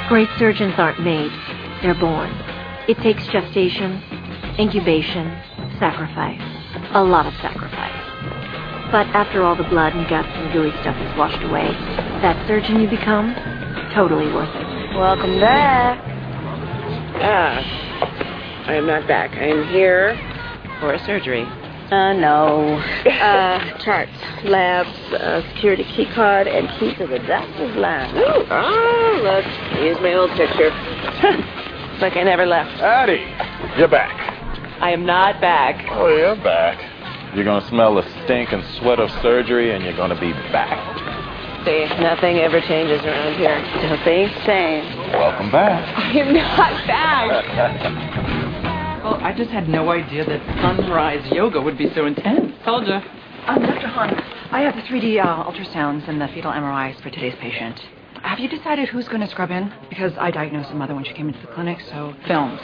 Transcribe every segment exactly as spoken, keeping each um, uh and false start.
Great surgeons aren't made, they're born. It takes gestation, incubation, sacrifice. A lot of sacrifice. But after all the blood and guts and gooey stuff is washed away, that surgeon you become, totally worth it. Welcome back. Ah, I am not back. I am here for a surgery. Uh, no. Uh, charts, labs, uh, security key card, and key to the doctor's lounge. Ooh, oh, look. Here's my old picture. It's like I never left. Addie, you're back. I am not back. Oh, you're back. You're going to smell the stink and sweat of surgery, and you're going to be back. See, nothing ever changes around here. Don't things change. Welcome back. I am not back. Well, I just had no idea that sunrise yoga would be so intense. Told you. Um, Doctor Hahn, I have the three D uh, ultrasounds and the fetal M R Is for today's patient. Have you decided who's going to scrub in? Because I diagnosed the mother when she came into the clinic, so films.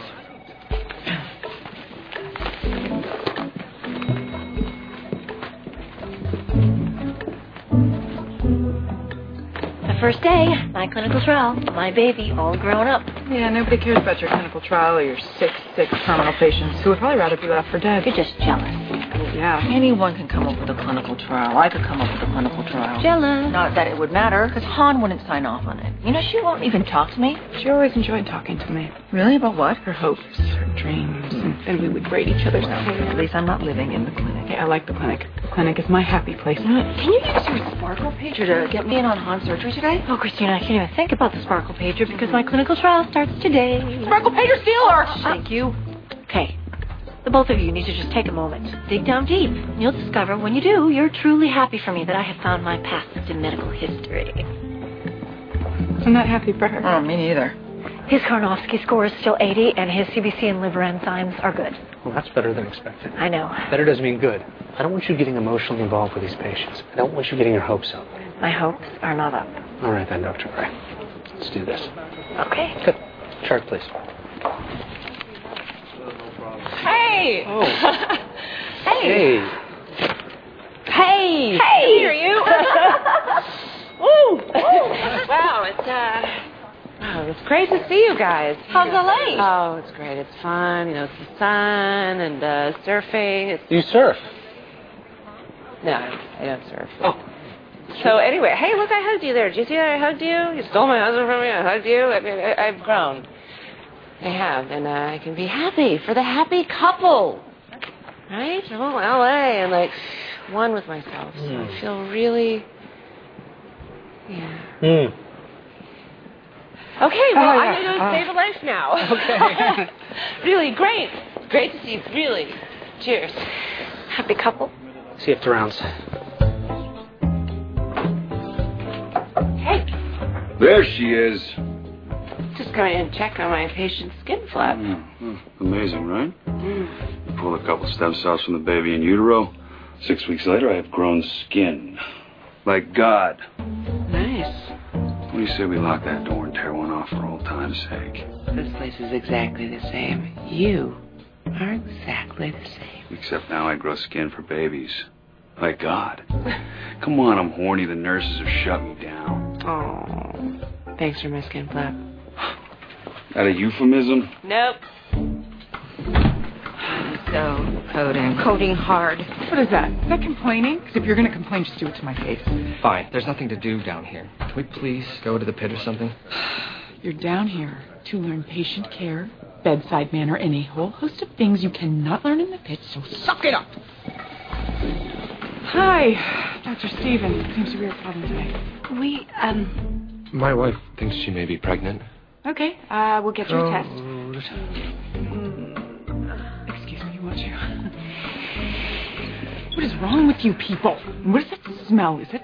The first day, my clinical trial, my baby, all grown up. Yeah, nobody cares about your clinical trial or your sick, sick terminal patients who would probably rather be left for dead. You're just jealous. Yeah, anyone can come up with a clinical trial. I could come up with a clinical trial. Jealous. Not that it would matter, because Hahn wouldn't sign off on it. You know, she won't even talk to me. She always enjoyed talking to me. Really? About what? Her hopes, her dreams, and then we would grade each other's Well, tails. at least I'm not living in the clinic. Yeah, I like the clinic. The clinic is my happy place. Can you use your Sparkle pager to get me in on Hahn's surgery today? Oh, Christina, I can't even think about the Sparkle pager because my clinical trial starts today. Sparkle pager stealer! Thank you. Okay. The both of you need to just take a moment. Dig down deep. You'll discover when you do, you're truly happy for me that I have found my path to medical history. I'm not happy for her. Oh, me neither. His Karnofsky score is still eighty, and his C B C and liver enzymes are good. Well, that's better than expected. I know. Better doesn't mean good. I don't want you getting emotionally involved with these patients. I don't want you getting your hopes up. My hopes are not up. All right, then, Doctor Gray. Let's do this. Okay. Good. Chart, please. Hey! Oh. Hey! Hey. Hey! Hey! Here, you! Woo! Wow, it's, uh... Wow, it's great to see you guys. How's L A? Oh, it's great. It's fun. You know, it's the sun and uh, surfing. It's... Do you surf? No, I don't surf. Oh. So anyway, hey, look, I hugged you there. Did you see that I hugged you? You stole my husband from me. I hugged you. I mean, I, I've grown. I have, and uh, I can be happy for the happy couple, right? Oh, L A, and like one with myself. So mm. I feel really, yeah. Mm. Okay, well, Oh, yeah. I'm going to uh, save a life now. Okay. Really great. Great to see you. Really. Cheers. Happy couple. See you after rounds. Hey. There she is. Just coming in and check on my patient's skin flap. Mm, mm, amazing, right? Mm. You pull a couple stem cells from the baby in utero. Six weeks later, I have grown skin. Like God. Nice. What do you say we lock that door and tear one off for old time's sake? This place is exactly the same. You are exactly the same. Except now I grow skin for babies. Like God. Come on, I'm horny. The nurses have shut me down. Oh, thanks for my skin flap. That a euphemism? Nope. So, coding. Coding hard. What is that? Is that complaining? Because if you're going to complain, just do it to my face. Fine. There's nothing to do down here. Can we please go to the pit or something? You're down here to learn patient care, bedside manner, and a whole host of things you cannot learn in the pit, so suck it up! Hi, Doctor Steven. Seems to be a problem today. We, um... My wife thinks she may be pregnant. Okay, uh, we'll get you a test. Oh, Excuse me, won't you? What is wrong with you people? What is that smell? Is it...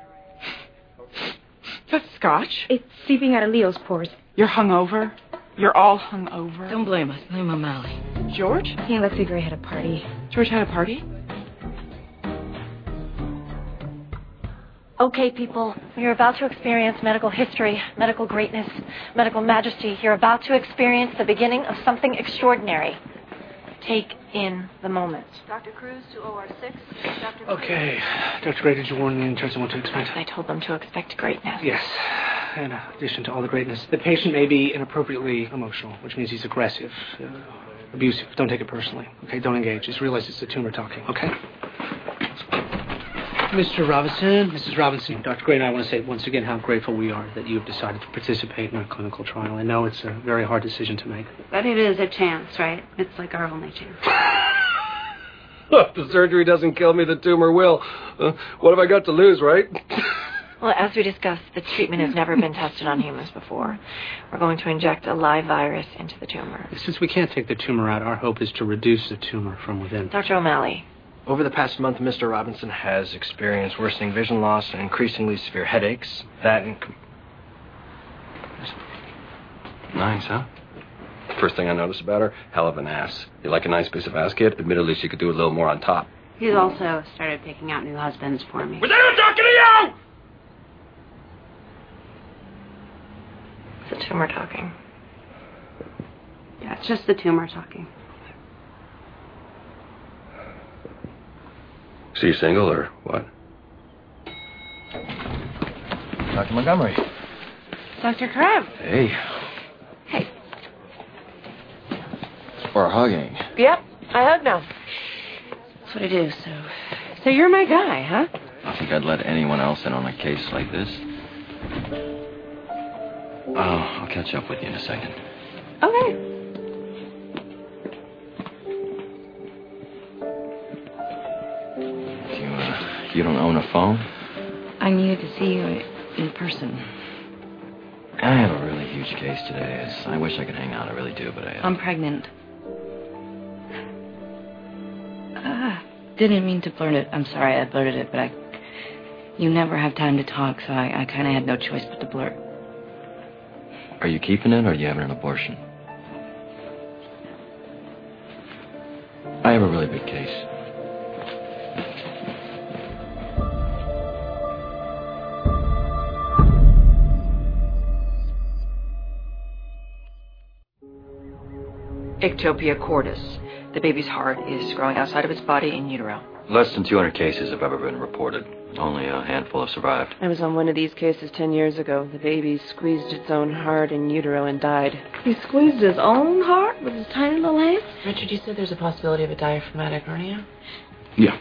Is that scotch? It's seeping out of Leo's pores. You're hungover? You're all hungover? Don't blame us. Blame O'Malley. George? He and Lexi Gray had a party. George had a party? Okay, people, you're about to experience medical history, medical greatness, medical majesty. You're about to experience the beginning of something extraordinary. Take in the moment. Doctor Cruz to O R six. Doctor Okay. Doctor Gray, did you warn the interns what to expect? I told them to expect greatness. Yes. in addition to all the greatness, the patient may be inappropriately emotional, which means he's aggressive, uh, abusive. Don't take it personally, okay? Don't engage. Just realize it's the tumor talking, okay? Mister Robinson, Missus Robinson, Doctor Gray and I want to say once again how grateful we are that you've decided to participate in our clinical trial. I know it's a very hard decision to make. But it is a chance, right? It's like our only chance. Look, the surgery doesn't kill me, the tumor will. Uh, what have I got to lose, right? Well, as we discussed, the treatment has never been tested on humans before. We're going to inject a live virus into the tumor. Since we can't take the tumor out, our hope is to reduce the tumor from within. Doctor O'Malley. Over the past month, Mister Robinson has experienced worsening vision loss and increasingly severe headaches. That and... Com- Nice, huh? First thing I noticed about her, hell of an ass. You like a nice piece of ass, kid? Admittedly, she could do a little more on top. He's also started picking out new husbands for me. Was anyone talking to you? It's the tumor talking. Yeah, it's just the tumor talking. So you single or what? Doctor Montgomery. Doctor Crab. Hey. Hey. We're hugging. Yep, I hug now. That's what I do, so... So you're my guy, huh? I think I'd let anyone else in on a case like this. Oh, I'll catch up with you in a second. Okay. You, uh, you don't own a phone? I needed to see you in person. I have a really huge case today. It's, I wish I could hang out. I really do, but I... Uh... I'm pregnant. Uh, didn't mean to blurt it. I'm sorry I blurted it, but I... You never have time to talk, so I, I kind of had no choice but to blurt. Are you keeping it, or are you having an abortion? I have a really big case. Ectopia cordis. The baby's heart is growing outside of its body in utero. Less than two hundred cases have ever been reported. Only a handful have survived. I was on one of these cases ten years ago. The baby squeezed its own heart in utero and died. He squeezed his own heart with his tiny little hands? Richard, you said there's a possibility of a diaphragmatic hernia? Yeah.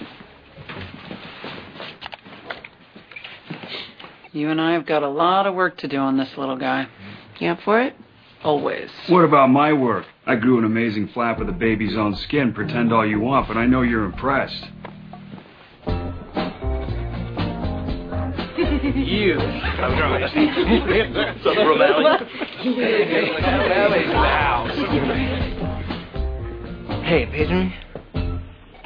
You and I have got a lot of work to do on this little guy. You up for it? Always. What about my work? I grew an amazing flap of the baby's own skin. Pretend all you want, but I know you're impressed. You. I'm trying. What's up, O'Malley? O'Malley's in the house. Hey, paging me?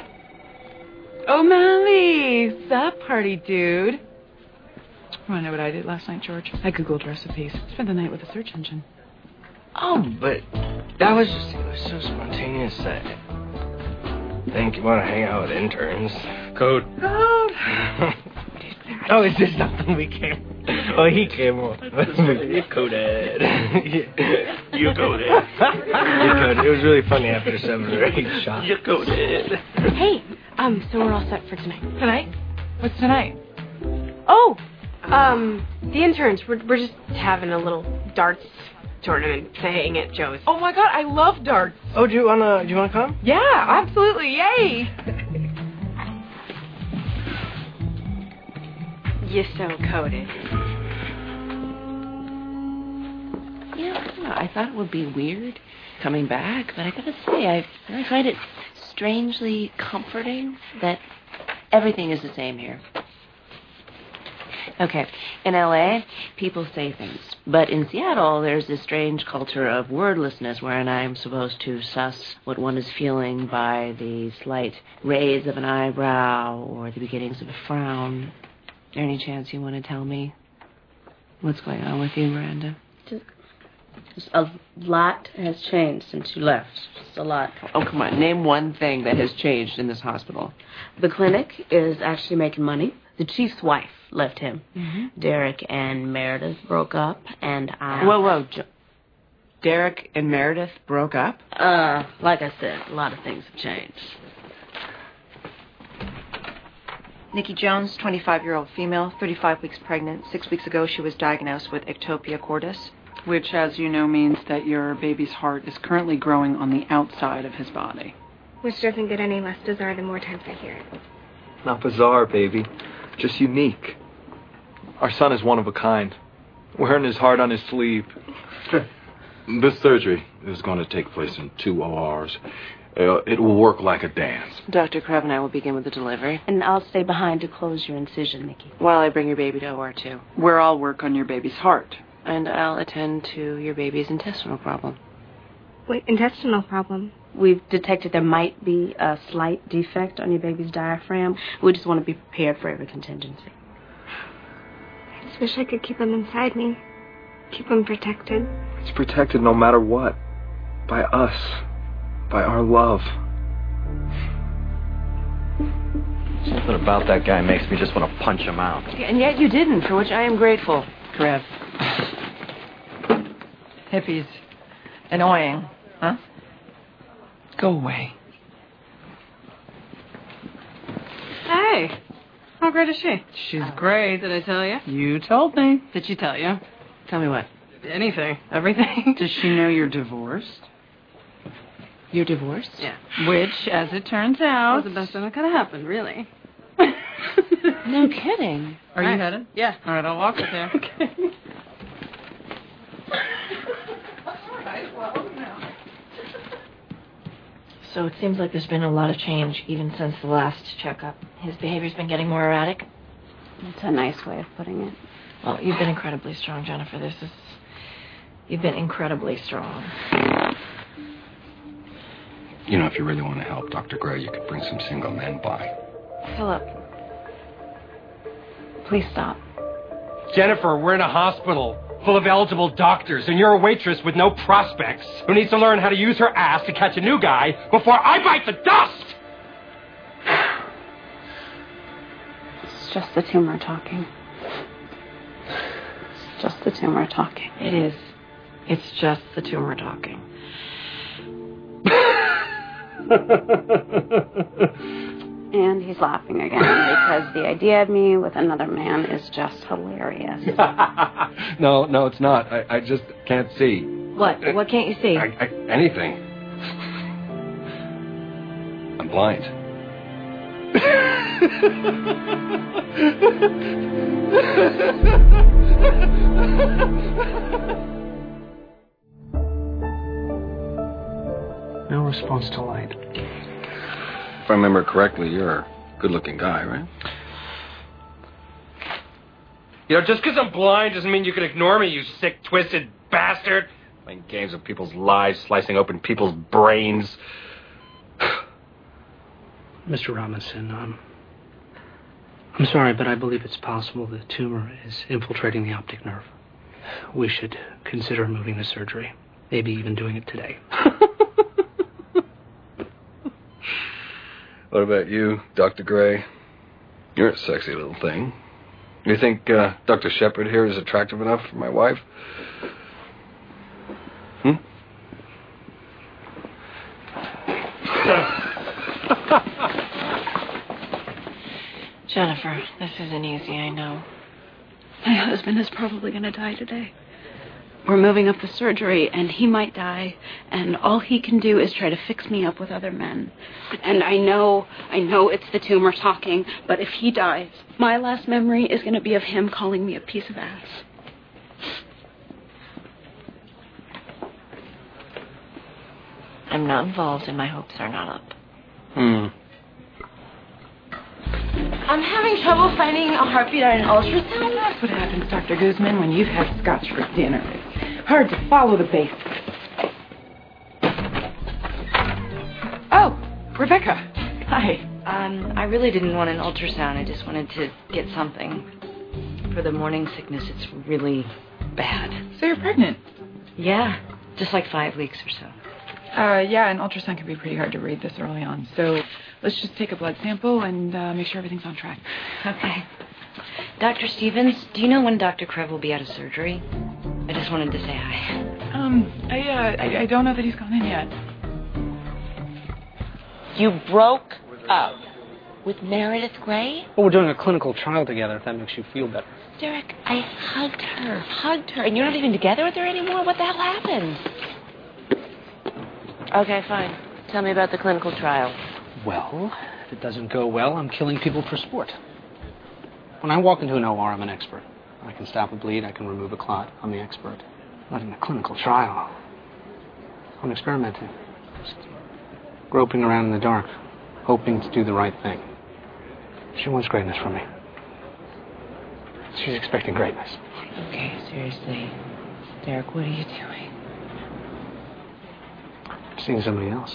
O'Malley! Sup, party dude? Want to know what I did last night, George? I Googled recipes. Spent the night with a search engine. Oh, but that was just, it was so spontaneous that I think you want to hang out with interns. Code. Code! Oh, it's just something we came. Oh, he came on. You coded. You coded. You coded. It was really funny after seven or eight shots. You coded. Hey, um, so we're all set for tonight. Tonight? What's tonight? Oh, um, the interns. We're we're just having a little darts tournament thing at Joe's. Oh my God, I love darts. Oh, do you wanna do you wanna come? Yeah, absolutely, yay! You're so coded. Yeah, I don't know. I thought it would be weird coming back, but I gotta say, I I find it strangely comforting that everything is the same here. Okay, in L A, people say things. But in Seattle, there's this strange culture of wordlessness wherein I'm supposed to suss what one is feeling by the slight raise of an eyebrow or the beginnings of a frown. Is there any chance you want to tell me what's going on with you, Miranda? Just, just a lot has changed since you left. Just a lot. Oh, come on. Name one thing that has changed in this hospital. The clinic is actually making money. The chief's wife left him. Mm-hmm. Derek and Meredith broke up, and I... Whoa, whoa. Jo- Derek and Meredith broke up? Uh, like I said, a lot of things have changed. Nikki Jones, twenty-five-year-old female, thirty-five weeks pregnant. Six weeks ago, she was diagnosed with ectopia cordis. Which, as you know, means that your baby's heart is currently growing on the outside of his body. Which doesn't get any less bizarre the more times I hear it. Not bizarre, baby. Just unique. Our son is one of a kind. Wearing his heart on his sleeve. This surgery is going to take place in two O Rs. Uh, it will work like a dance. Doctor Krebs and I will begin with the delivery. And I'll stay behind to close your incision, Nikki. While I bring your baby to O R two. Where I'll work on your baby's heart. And I'll attend to your baby's intestinal problem. Wait, intestinal problem? We've detected there might be a slight defect on your baby's diaphragm. We just want to be prepared for every contingency. I just wish I could keep him inside me. Keep him protected. It's protected no matter what. By us. By our love. Something about that guy makes me just want to punch him out. And yet you didn't, for which I am grateful. Krebs. Hippies. Annoying, huh? Go away. Hey. How great is she? She's great. Did I tell you? You told me. Did she tell you? Tell me what? Anything. Everything. Does she know you're divorced? You're divorced? Yeah. Which, as it turns out... was the best thing that could have happened, really. No kidding. Are right. you headed? Yeah. All right, I'll walk with you. Okay. So it seems like there's been a lot of change even since the last checkup. His behavior's been getting more erratic. That's a nice way of putting it. Well, you've been incredibly strong, Jennifer. This is... You've been incredibly strong. You know, if you really want to help Doctor Gray, you could bring some single men by. Philip, please stop. Jennifer, we're in a hospital full of eligible doctors, and you're a waitress with no prospects who needs to learn how to use her ass to catch a new guy before I bite the dust! It's just the tumor talking. It's just the tumor talking. It is. It's just the tumor talking. And he's laughing again because the idea of me with another man is just hilarious. no, no, it's not. I, I just can't see. What? What can't you see? I, I, anything. I'm blind. No response to light. If I remember correctly, you're a good-looking guy, right? You know, just because I'm blind doesn't mean you can ignore me, you sick, twisted bastard. Playing games with people's lives, slicing open people's brains. Mister Robinson, um, I'm sorry, but I believe it's possible the tumor is infiltrating the optic nerve. We should consider moving the surgery. Maybe even doing it today. What about you, Doctor Gray? You're a sexy little thing. You think uh, Doctor Shepard here is attractive enough for my wife? Hmm? Jennifer, this isn't easy, I know. My husband is probably going to die today. We're moving up the surgery, and he might die, and all he can do is try to fix me up with other men. And I know, I know it's the tumor talking, but if he dies, my last memory is going to be of him calling me a piece of ass. I'm not involved, and my hopes are not up. Hmm. I'm having trouble finding a heartbeat on an ultrasound. That's what happens, Doctor Guzman, when you've had scotch for dinner. It's hard to follow the basics. Oh, Rebecca. Hi. Um, I really didn't want an ultrasound. I just wanted to get something. For the morning sickness, it's really bad. So you're pregnant? Yeah, just like five weeks or so. Uh, yeah, an ultrasound can be pretty hard to read this early on. So let's just take a blood sample and uh, make sure everything's on track. Okay. Doctor Stevens, do you know when Doctor Krebs will be out of surgery? I just wanted to say hi. Um, I, uh, I, I don't know that he's gone in yet. You broke up. With Meredith Grey? Well, we're doing a clinical trial together, if that makes you feel better. Derek, I hugged her, hugged her, and you're not even together with her anymore? What the hell happened? Okay, fine. Tell me about the clinical trial. Well, if it doesn't go well, I'm killing people for sport. When I walk into an O R, I'm an expert. I can stop a bleed, I can remove a clot. I'm the expert. Not in a clinical trial. I'm experimenting. Just groping around in the dark, hoping to do the right thing. She wants greatness from me. She's expecting greatness. Okay, seriously. Derek, what are you doing? I'm seeing somebody else.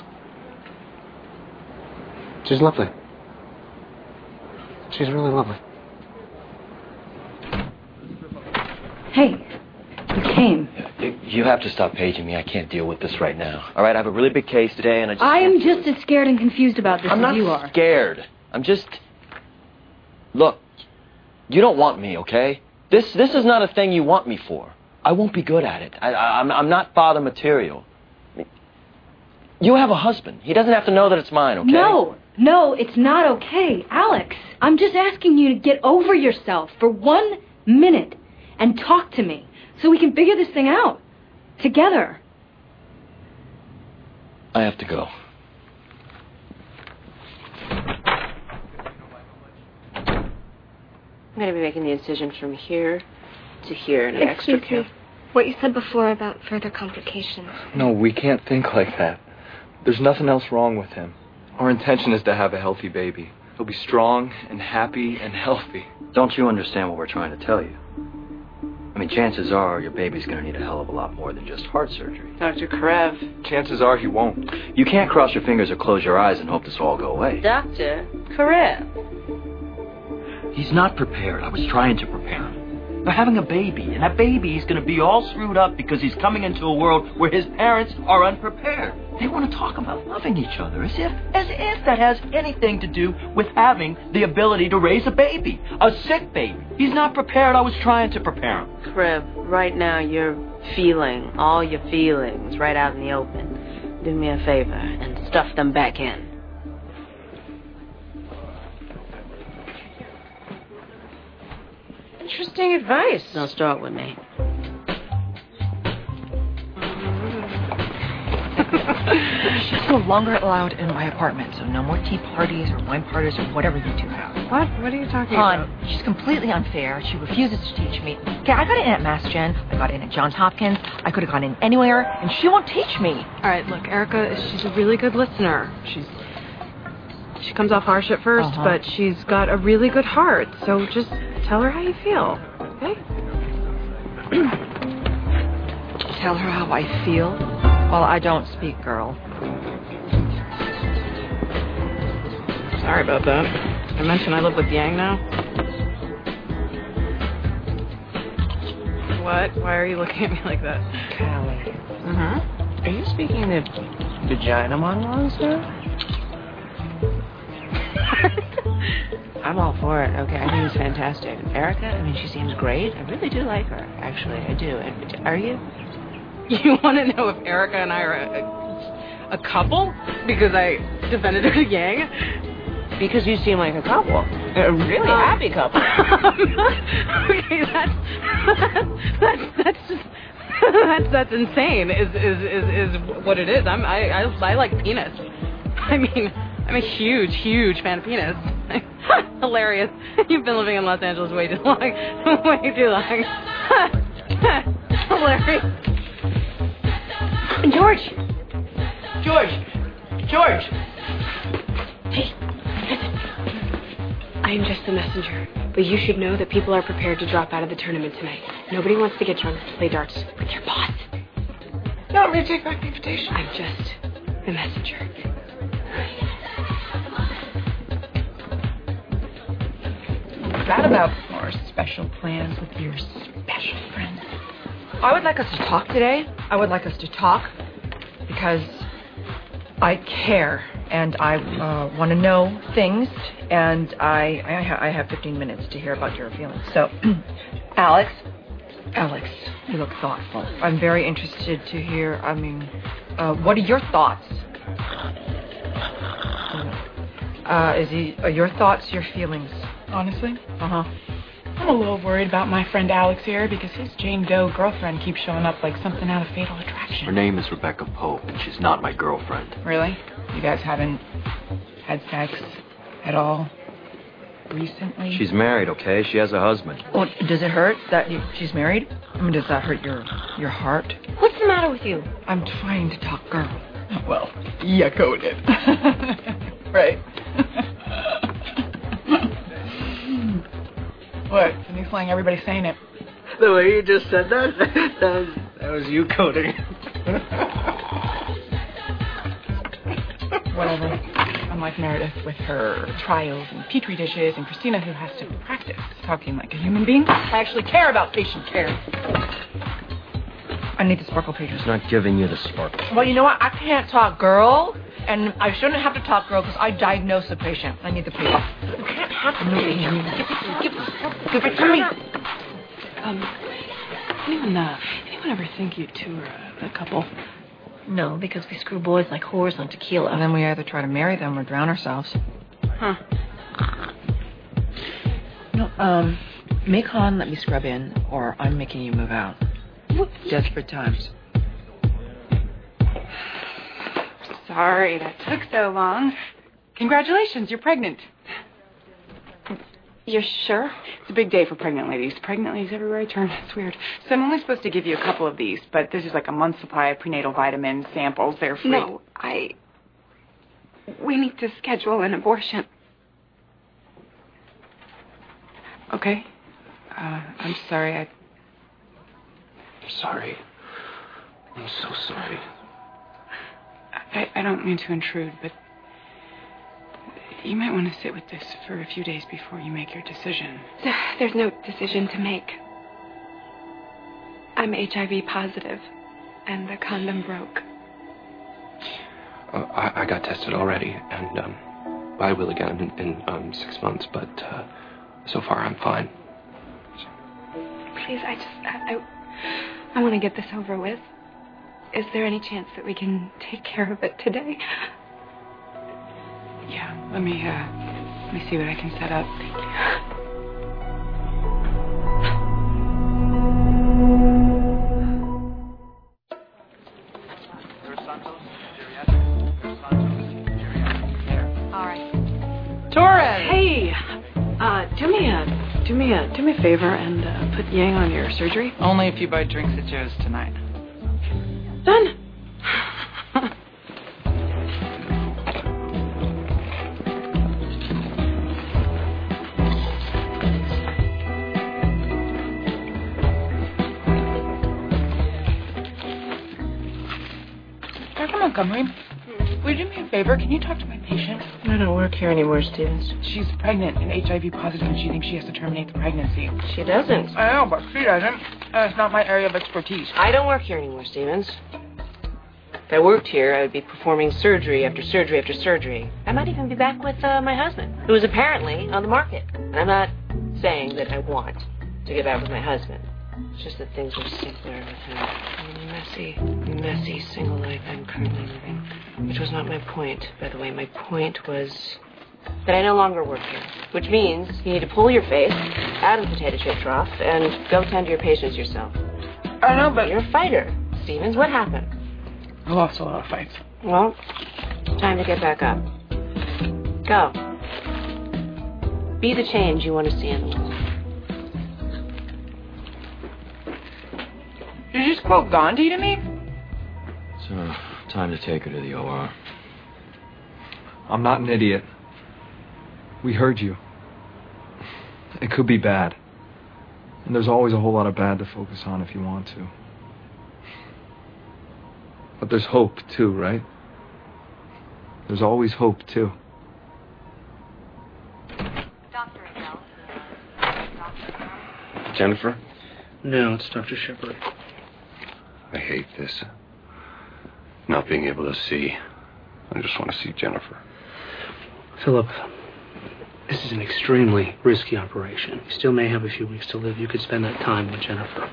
She's lovely. She's really lovely. Hey, you came. You have to stop paging me. I can't deal with this right now. All right, I have a really big case today, and I just... I am just as scared and confused about this I'm as you are. I'm not scared. I'm just... Look, you don't want me, okay? This this is not a thing you want me for. I won't be good at it. I, I, I'm, I'm not father material. I mean, you have a husband. He doesn't have to know that it's mine, okay? No, no, it's not okay. Alex, I'm just asking you to get over yourself for one minute and talk to me so we can figure this thing out together. I have to go. I'm going to be making the incision from here to here in an extra Excuse me. What you said before about further complications. No, we can't think like that. There's nothing else wrong with him. Our intention is to have a healthy baby. He'll be strong and happy and healthy. Don't you understand what we're trying to tell you? I mean, chances are your baby's going to need a hell of a lot more than just heart surgery. Doctor Karev. Chances are he won't. You can't cross your fingers or close your eyes and hope this will all go away. Doctor Karev. He's not prepared. I was trying to prepare him. They're having a baby, and that baby is going to be all screwed up because he's coming into a world where his parents are unprepared. They want to talk about loving each other as if, as if that has anything to do with having the ability to raise a baby, a sick baby. He's not prepared. I was trying to prepare him. Karev, right now you're feeling all your feelings right out in the open. Do me a favor and stuff them back in. Interesting advice. Now start with me. She's no longer allowed in my apartment, so no more tea parties or wine parties or whatever you two have. What? What are you talking Hon, about? she's completely unfair. She refuses to teach me. Okay, I got in at Mass Gen. I got in at Johns Hopkins. I could have gone in anywhere, and she won't teach me. All right, look, Erica, she's a really good listener. She's She comes off harsh at first, Uh-huh. but she's got a really good heart. So just tell her how you feel, okay? Tell her how I feel? Well, I don't speak, girl. Sorry about that. I mentioned I live with Yang now. What? Why are you looking at me like that? Callie. Uh-huh. Are you speaking the vagina monologues now? I'm all for it, okay? I think it's fantastic. Erica, I mean, she seems great. I really do like her, actually. I do. And are you? You want to know if Erica and I are a, a couple? Because I defended her to Yang? Because you seem like a couple. A really Um, happy couple. Okay, that's that's that's just that's that's insane. Is is is is what it is. I'm I I, I like penis. I mean, I'm a huge huge fan of penis. Hilarious. You've been living in Los Angeles way too long. Way too long. Hilarious. George. George! George! Hey, listen. I am just the messenger, but you should know that people are prepared to drop out of the tournament tonight. Nobody wants to get drunk to play darts with your boss. You want me to take back the invitation? I'm just the messenger. That about our special plans with your special friend. I would like us to talk today. I would like us to talk because I care and I uh, want to know things, and I I, ha- I have fifteen minutes to hear about your feelings. So, Alex, Alex, you look thoughtful. I'm very interested to hear. I mean, uh, what are your thoughts? Uh, is he, are your thoughts, your feelings? Honestly? Uh-huh. I'm a little worried about my friend Alex here because his Jane Doe girlfriend keeps showing up like something out of Fatal Attraction. Her name is Rebecca Pope, and she's not my girlfriend. Really? You guys haven't had sex at all recently? She's married, okay? She has a husband. Well, does it hurt that you, she's married? I mean, does that hurt your your heart? What's the matter with you? I'm trying to talk girl. Well, you coded. Right. What? New slang, everybody's saying it. The way you just said that, that was, that was you coding. Whatever. Unlike Meredith with her trials and petri dishes, and Christina who has to practice talking like a human being, I actually care about patient care. I need the sparkle pages. She's not giving you the sparkle. Well, you know what? I can't talk girl, and I shouldn't have to talk girl because I diagnose the patient. I need the paper. You can't have to do it. Give it, give it to me. Um, anyone, uh, anyone ever think you two are a, a couple? No, because we screw boys like whores on tequila. And then we either try to marry them or drown ourselves. Huh. No, um, make Han let me scrub in, or I'm making you move out. Desperate times. Sorry that took so long. Congratulations, you're pregnant. You're sure? It's a big day for pregnant ladies. Pregnant ladies everywhere I turn. It's weird. So I'm only supposed to give you a couple of these, but this is like a month's supply of prenatal vitamin samples. They're free. No, I... We need to schedule an abortion. Okay. Uh, I'm sorry. I... I'm sorry. I'm so sorry. I, I don't mean to intrude, but you might want to sit with this for a few days before you make your decision. There's no decision to make. I'm H I V positive, and the condom broke. Uh, I, I got tested already, and um, I will again in, in um, six months, but uh, so far I'm fine. Please, I just... I, I, I want to get this over with. Is there any chance that we can take care of it today? Yeah, let me, uh, let me see what I can set up. Thank you. Torres! Hey! Uh, do me a, do me a, do me a favor and uh, put Yang on your surgery. Only if you buy drinks at Joe's tonight. Done. Doctor Montgomery, would you do me a favor? Can you talk to my patient? I don't work here anymore, Stevens. She's pregnant and H I V positive, and she thinks she has to terminate the pregnancy. She doesn't. I know, but she doesn't. That's not my area of expertise. I don't work here anymore, Stevens. If I worked here, I would be performing surgery after surgery after surgery. I might even be back with uh, my husband, who is apparently on the market. And I'm not saying that I want to get back with my husband. It's just that things are simpler with him. In a messy, messy single life I'm currently living. Which was not my point, by the way. My point was that I no longer work here. Which means you need to pull your face out of the potato chip trough and go tend to your patients yourself. I know, but... You're a fighter, Stevens. What happened? I lost a lot of fights. Well, time to get back up. Go. Be the change you want to see in the world. Did you just quote Gandhi to me? So, time to take her to the O R. I'm not an idiot. We heard you. It could be bad. And there's always a whole lot of bad to focus on if you want to. But there's hope, too, right? There's always hope, too. Jennifer? No, it's Doctor Shepard. I hate this. Not being able to see. I just want to see Jennifer. Philip, this is an extremely risky operation. You still may have a few weeks to live. You could spend that time with Jennifer.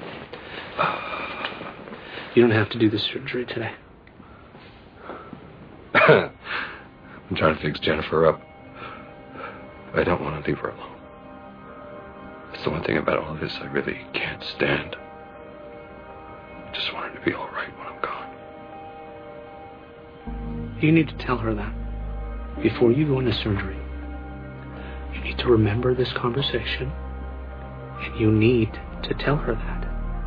You don't have to do the surgery today. I'm trying to fix Jennifer up. I don't want to leave her alone. That's the one thing about all this I really can't stand. I just want her to be all right when I'm gone. You need to tell her that before you go into surgery. You need to remember this conversation, and you need to tell her that.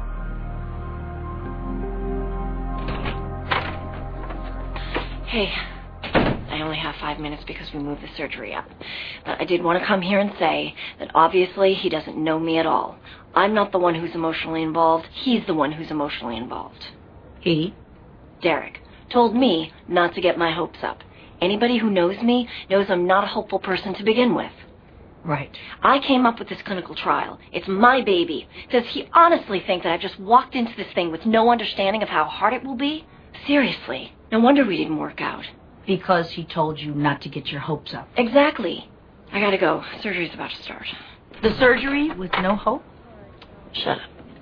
Hey, I only have five minutes because we moved the surgery up. But I did want to come here and say that obviously he doesn't know me at all. I'm not the one who's emotionally involved. He's the one who's emotionally involved. He? Derek told me not to get my hopes up. Anybody who knows me knows I'm not a hopeful person to begin with. Right. I came up with this clinical trial. It's my baby. Does he honestly think that I've just walked into this thing with no understanding of how hard it will be? Seriously. No wonder we didn't work out. Because he told you not to get your hopes up. Exactly. I gotta go. Surgery's about to start. The surgery with no hope? Shut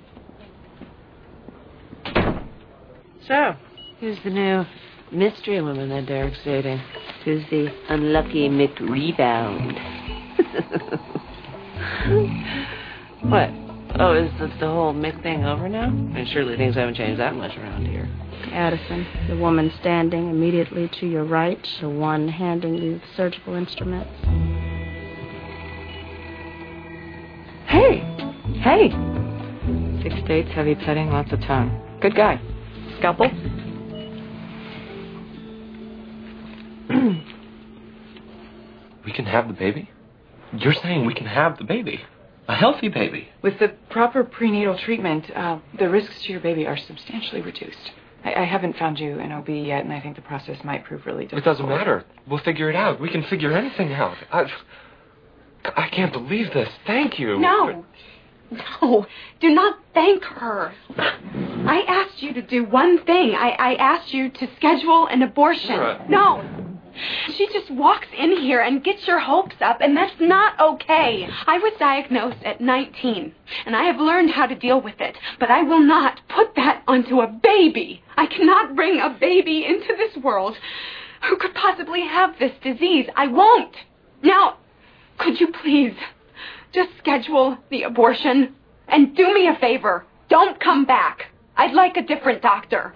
up. So, who's the new mystery woman that Derek's dating? Who's the unlucky McRebound? What? Oh, is the, the whole Mick thing over now? I mean, surely things haven't changed that much around here. Addison, the woman standing immediately to your right, the one handing you the surgical instruments. Hey! Hey! Six dates, heavy petting, lots of tongue. Good guy. Scalpel? We can have the baby? You're saying we can have the baby? A healthy baby? With the proper prenatal treatment, uh, the risks to your baby are substantially reduced. I, I haven't found you an O B yet, and I think the process might prove really difficult. It doesn't matter. We'll figure it out. We can figure anything out. I, I can't believe this. Thank you. No. No. Do not thank her. I asked you to do one thing. I, I asked you to schedule an abortion. Right. No. She just walks in here and gets your hopes up, and that's not okay. I was diagnosed at nineteen, and I have learned how to deal with it, but I will not put that onto a baby. I cannot bring a baby into this world who could possibly have this disease. I won't. Now, could you please just schedule the abortion and do me a favor? Don't come back. I'd like a different doctor.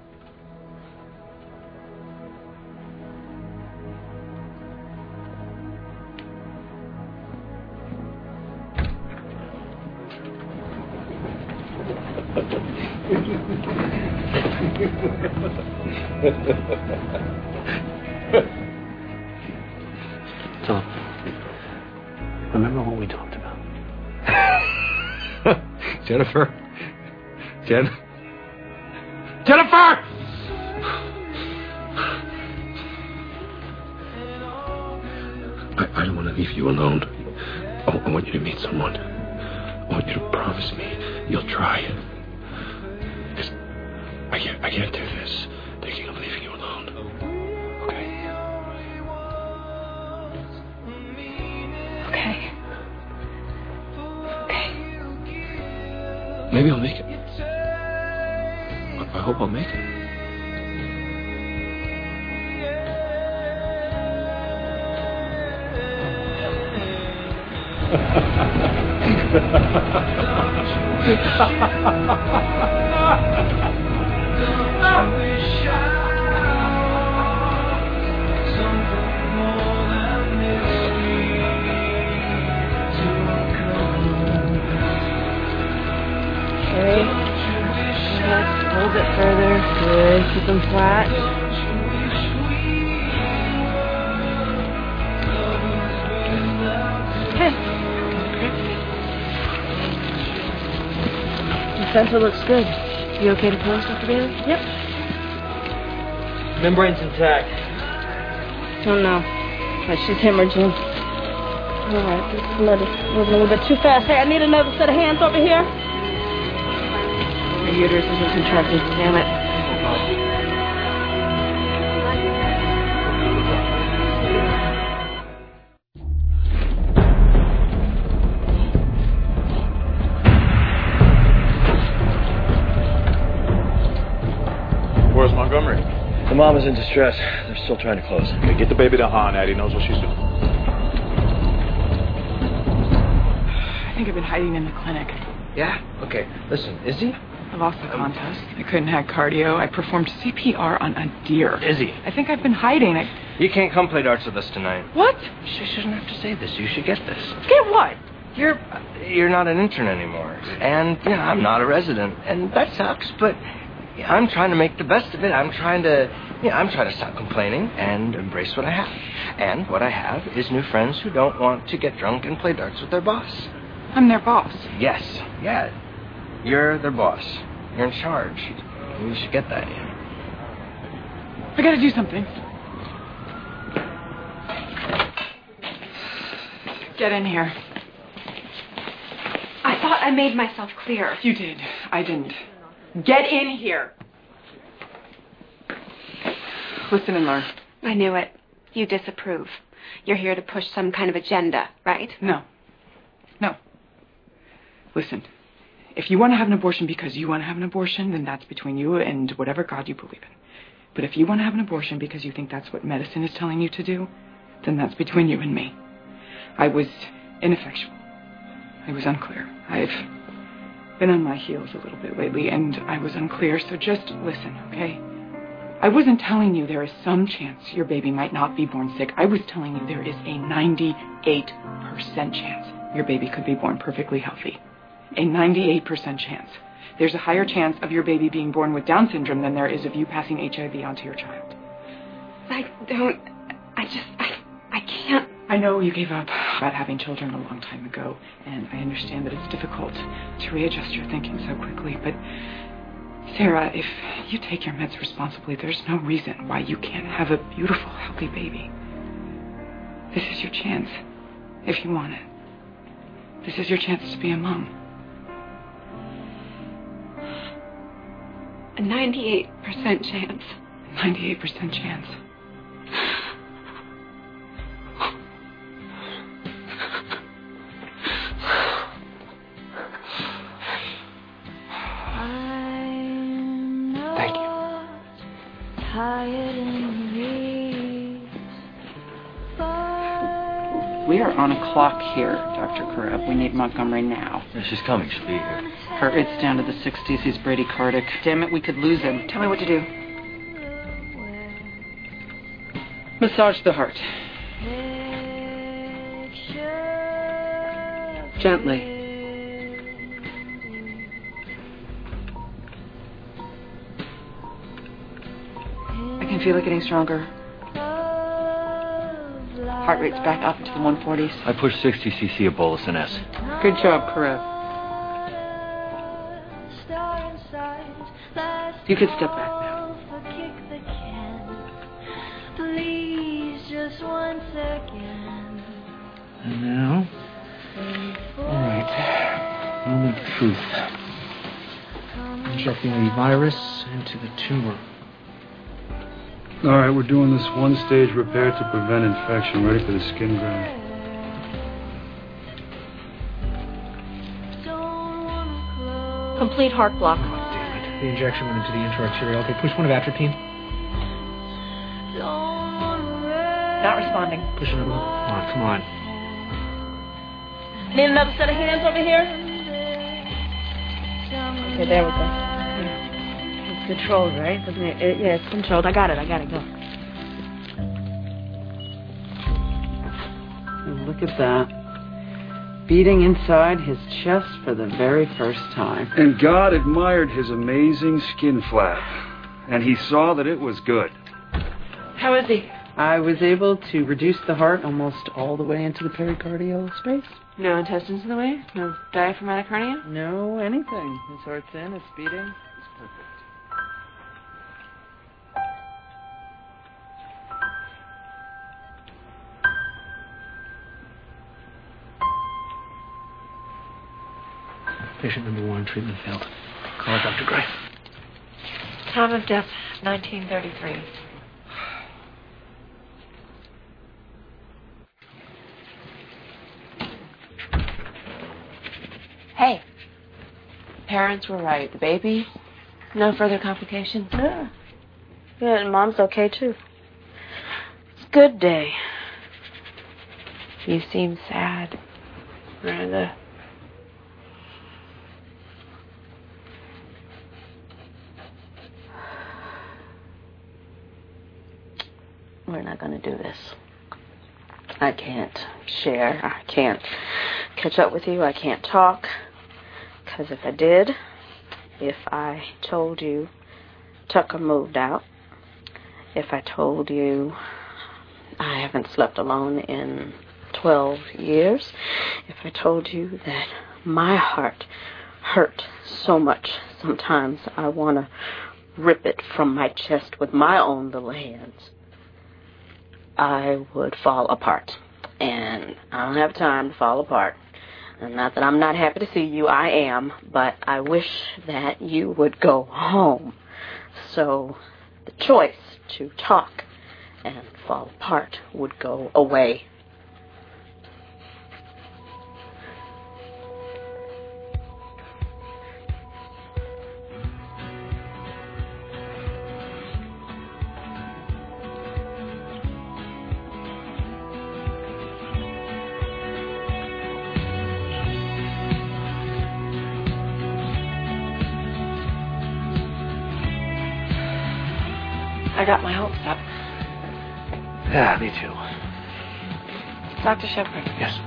So, remember what we talked about? Jennifer? Jen? Jennifer! I, I don't want to leave you alone. I, I want you to meet someone. I want you to promise me you'll try. Because I can't, I can't do this, thinking of leaving you alone. Okay? Okay. Okay. Maybe I'll make it. I, I hope I'll make it. Okay. Let's hold it further. Good. Keep them flat. The center looks good. You okay to close, Doctor Bailey? Yep. Membrane's intact. Oh no. But she's hemorrhaging. All right, this blood is moving a little bit too fast. Hey, I need another set of hands over here. Her uterus isn't contracting. Damn it. Where's Montgomery? The mom is in distress. They're still trying to close. Okay, get the baby to Han. Addie knows what she's doing. think I've been hiding in the clinic. Yeah? Okay. Listen, Izzy? I lost the contest. I couldn't hack cardio. I performed C P R on a deer. Izzy. I think I've been hiding. I... You can't come play darts with us tonight. What? You shouldn't have to say this. You should get this. Get what? You're you're not an intern anymore. And, you know, I'm not a resident. And that sucks, but I'm trying to make the best of it. I'm trying to, you know, I'm trying to stop complaining and embrace what I have. And what I have is new friends who don't want to get drunk and play darts with their boss. I'm their boss. Yes. Yeah. You're their boss. You're in charge. You should get that. I gotta do something. Get in here. I thought I made myself clear. You did. I didn't. Get in here. Listen and learn. I knew it. You disapprove. You're here to push some kind of agenda, right? No. No. Listen. If you want to have an abortion because you want to have an abortion, then that's between you and whatever God you believe in. But if you want to have an abortion because you think that's what medicine is telling you to do, then that's between you and me. I was ineffectual. I was unclear. I've been on my heels a little bit lately, and I was unclear, so just listen, okay? I wasn't telling you there is some chance your baby might not be born sick. I was telling you there is a ninety-eight percent chance your baby could be born perfectly healthy. A ninety-eight percent chance. There's a higher chance of your baby being born with Down syndrome than there is of you passing H I V onto your child. I don't... I just... I, I can't... I know you gave up about having children a long time ago, and I understand that it's difficult to readjust your thinking so quickly, but Sarah, if you take your meds responsibly, there's no reason why you can't have a beautiful, healthy baby. This is your chance, if you want it. This is your chance to be a mom. A ninety-eight percent chance. ninety-eight percent chance. Thank you. We are on a clock here, Doctor Karev. We need Montgomery now. Yeah, she's coming. She'll be here. Heart rate's down to the sixties. He's bradycardic. Damn it, we could lose him. Tell me what to do. Massage the heart. Gently. I can feel it getting stronger. Heart rate's back up into the one forties. I pushed sixty cc of bolus in S. Good job, Karev. You could step back now. And now, all right, moment of truth. Injecting the virus into the tumor. All right, we're doing this one-stage repair to prevent infection. Ready for the skin graft. Complete heart block. The injection went into the intraarterial. Okay, push one of atropine. Not responding. Push another one. Come on, come on. Need another set of hands over here? Okay, there we go. Yeah. It's controlled, right? Doesn't it? it? Yeah, it's controlled. I got it. I got it. Go. Look at that. Beating inside his chest for the very first time. And God admired his amazing skin flap. And he saw that it was good. How is he? I was able to reduce the heart almost all the way into the pericardial space. No intestines in the way? No diaphragmatic hernia? No anything. His heart's in, it's beating. It's perfect. Patient number one, treatment failed. Call Doctor Gray. Time of death, nineteen thirty-three. Hey. Parents were right. The baby, no further complications? Yeah. Yeah, and Mom's okay, too. It's a good day. You seem sad. Miranda, we're not going to do this. I can't share. I can't catch up with you. I can't talk. Because if I did, if I told you Tucker moved out, if I told you I haven't slept alone in twelve years, if I told you that my heart hurt so much sometimes I want to rip it from my chest with my own little hands, I would fall apart. And I don't have time to fall apart. And not that I'm not happy to see you, I am, but I wish that you would go home. So the choice to talk and fall apart would go away. I got my hopes up. Yeah, me too. Doctor Shepard. Yes.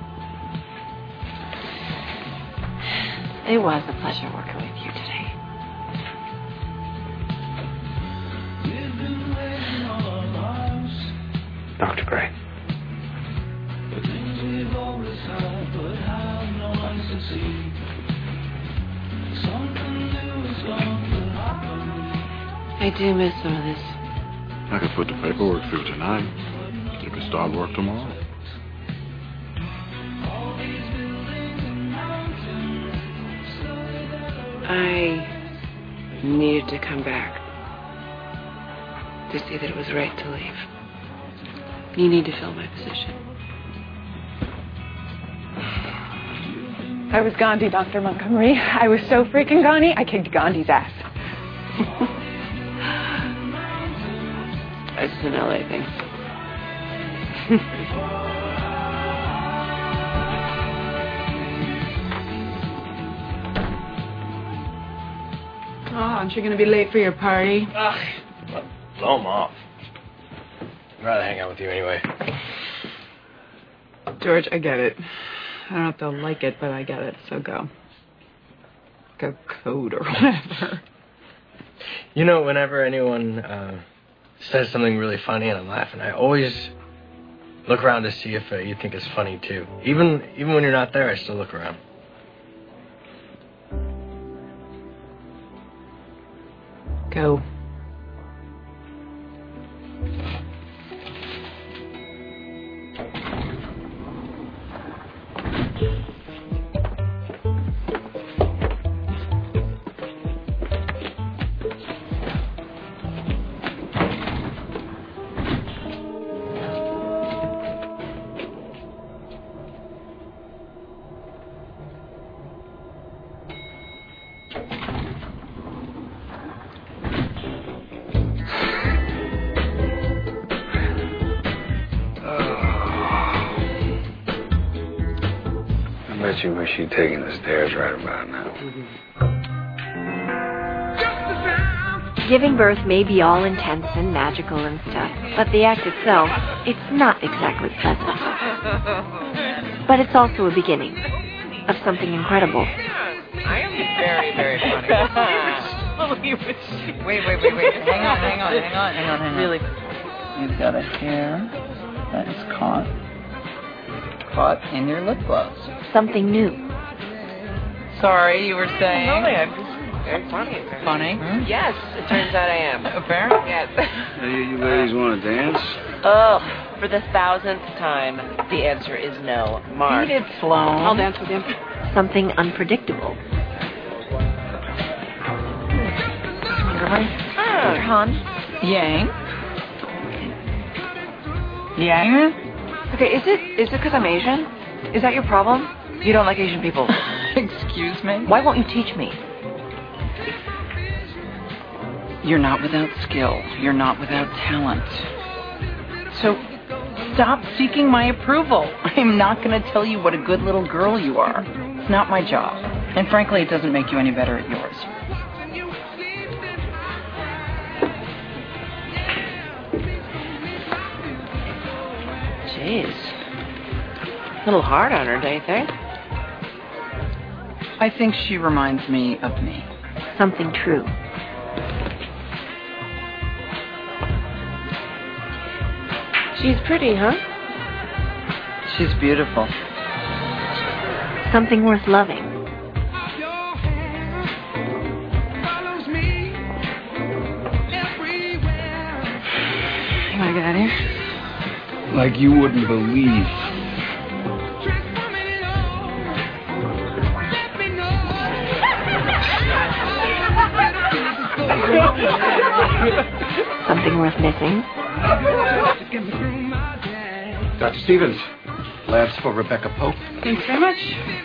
It was a pleasure working with you today. Doctor Gray. I do miss some of this. I could put the paperwork through tonight. You could start work tomorrow. I needed to come back to see that it was right to leave. You need to fill my position. I was Gandhi, Doctor Montgomery. I was so freaking Gandhi, I kicked Gandhi's ass. It's an L A thing. Oh, aren't you going to be late for your party? Ugh, blow them off. I'd rather hang out with you anyway. George, I get it. I don't know if they'll like it, but I get it, so go. Go code or whatever. You know, whenever anyone uh, says something really funny and I'm laughing, I always look around to see if uh, you think it's funny too. Even even when you're not there, I still look around. Go. I bet you wish you'd taken the stairs right about now. Giving birth may be all intense and magical and stuff, but the act itself, it's not exactly pleasant. But it's also a beginning of something incredible. I am very, very funny. wait, wait, wait, wait. Hang on, hang on, hang on, hang on, hang on. Really? You've got a hair that is caught. Caught in your lip gloss. Something new. Sorry, you were saying. No, I'm just very funny. Apparently. Funny? Hmm? Yes, it turns out I am. Apparently? Yes. Hey, you ladies want to dance? Oh, for the thousandth time, the answer is no. Mark. Beat it, Sloan. I'll dance with him. Something unpredictable. Ah. Han? Yang? Yang? Okay, is it is it because I'm Asian? Is that your problem? You don't like Asian people? Excuse me? Why won't you teach me? You're not without skill. You're not without talent. So stop seeking my approval. I'm not going to tell you what a good little girl you are. It's not my job. And frankly, it doesn't make you any better at yours. Jeez. A little hard on her, don't you think? I think she reminds me of me. Something true. She's pretty, huh? She's beautiful. Something worth loving. You want to get out of here? Like you wouldn't believe. Something worth missing. Doctor Stevens, labs for Rebecca Pope. Thanks very much.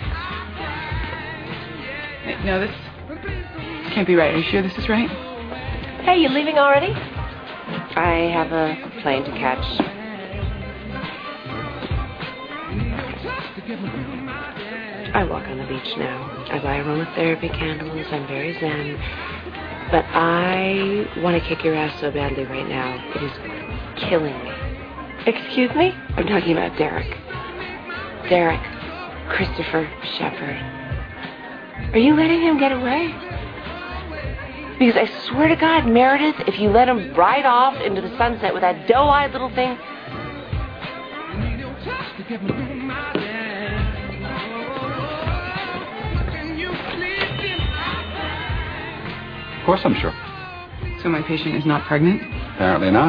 Wait, no, this can't be right. Are you sure this is right? Hey, you leaving already? I have a plane to catch. I walk on the beach now. I buy aromatherapy candles. I'm very zen. But I want to kick your ass so badly right now. It is killing me. Excuse me? I'm talking about Derek. Derek. Christopher Shepard. Are you letting him get away? Because I swear to God, Meredith, if you let him ride off into the sunset with that doe-eyed little thing... Of course I'm sure. So my patient is not pregnant? Apparently not.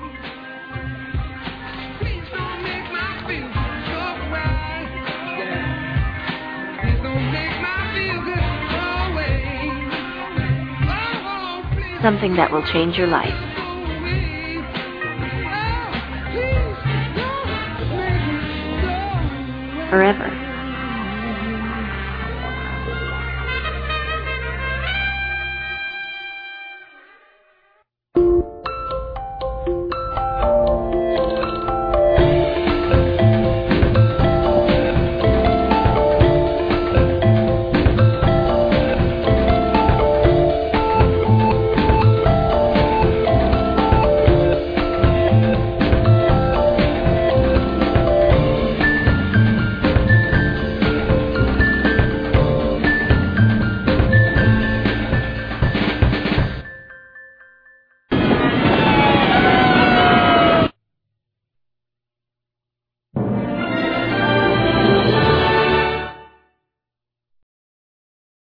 Something that will change your life. Forever.